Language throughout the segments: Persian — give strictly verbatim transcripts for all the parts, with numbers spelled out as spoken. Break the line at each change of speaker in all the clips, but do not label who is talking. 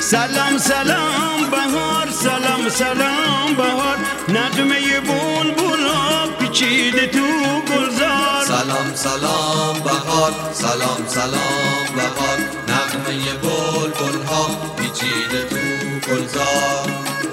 سلام سلام بهار، سلام سلام بهار، نغمه بلبل ها پیچیده تو گلزار.
سلام سلام بهار، سلام سلام بهار، نغمه بلبل ها پیچیده تو گلزار.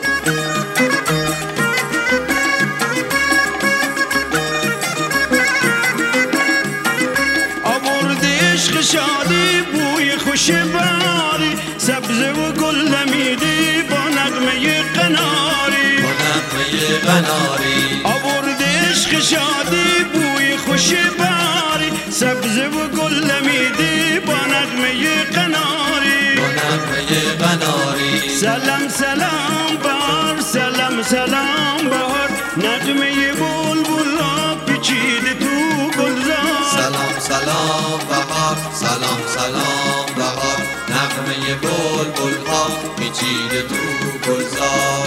عشق شادی بوی خوش باری، سبزه و گل دمیدی با نغمه قناری.
با نغمه قناری
آورد عشق شادی بوی خوش باری، سبزه و گل دمیدی با نغمه قناری.
با نغمه قناری
سلام سلام بهار، سلام سلام بهار، نغمه بلبل ها پیچیده تو گلزار.
سلام سلام بهار، سلام سلام بهار، نغمه بلبل ها پیچیده تو گلزار.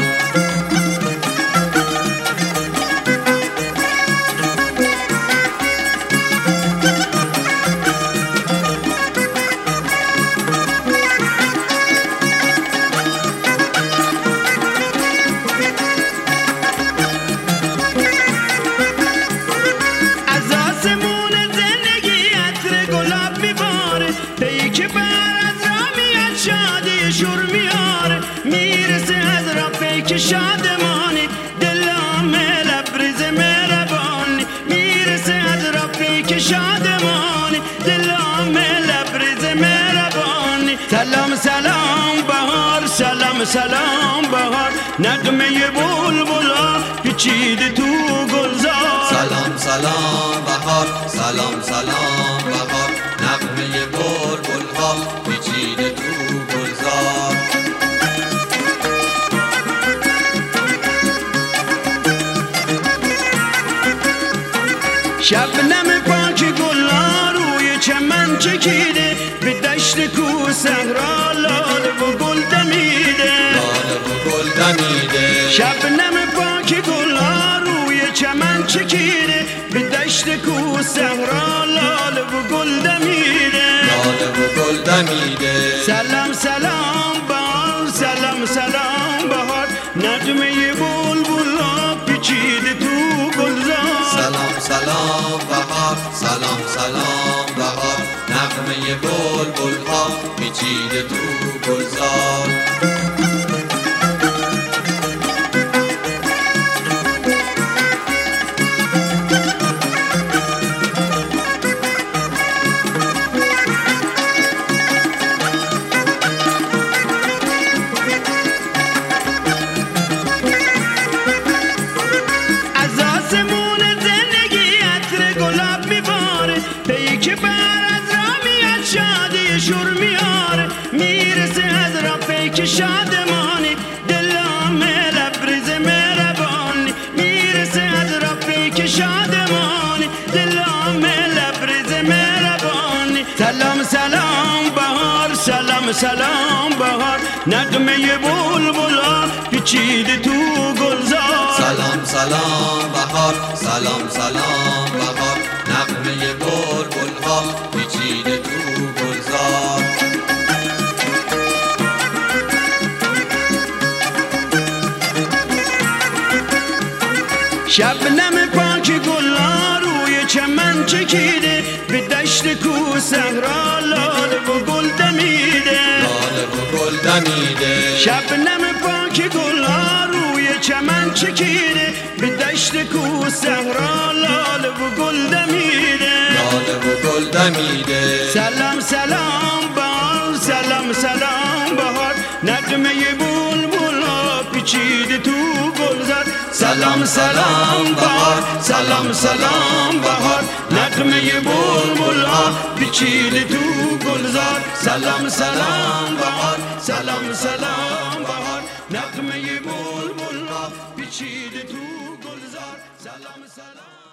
شور میاره میرسه از را پیک شادمانی، دلم لبریز مهربانی. میرسه از را پیک شادمانی، دلم لبریز مهربانی. سلام سلام بهار، سلام سلام بهار، نغمه بلبل ها پیچیده تو گلزار.
سلام سلام بهار، سلام سلام بهار، نغمه بلبل ها پیچیده تو گلزار.
شبنم پاک گلها روی چمن چکیده، به دشت کو صحرا لاله و گل دمیده.
لاله و گل دمیده
شبنم پاک گلها روی چمن چکیده، به دشت کو صحرا لاله و گل دمیده.
لاله و گل دمیده
سلام سلام بهار، سلام سلام بهار، نغمه بلبل ها پیچیده تو گلزار.
سلام سلام بهار، سلام سلام بهار، نغمه بلبل ها پیچیده تو گلزار.
شور میاره میرسه از را پیک شادمانی، دلم لبریز مهربانی. میرسه از را پیک شادمانی، دلم لبریز مهربانی. سلام سلام بهار، سلام سلام بهار، نغمه بلبل ها پیچیده تو گلزار.
سلام سلام بهار، سلام سلام بهار، نغمه بلبل ها پیچیده تو گلزار.
شبنم پاک گلها روی چمن چکیده، به دشت کو صحرا لاله و گل دمیده.
لاله و گل دمیده
شبنم پاک گلها روی چمن چکیده، به دشت کو صحرا لاله و گل دمیده.
لاله و گل دمیده
سلام سلام بهار، سلام سلام بهار، نغمه بلبل ها پیچیده تو گلزار. سلام سلام بهار، سلام سلام بهار، نغمه بلبل ها پیچیده تو گلزار. سلام سلام بهار، سلام سلام بهار، نغمه بلبل ها پیچیده تو گلزار. سلام سلام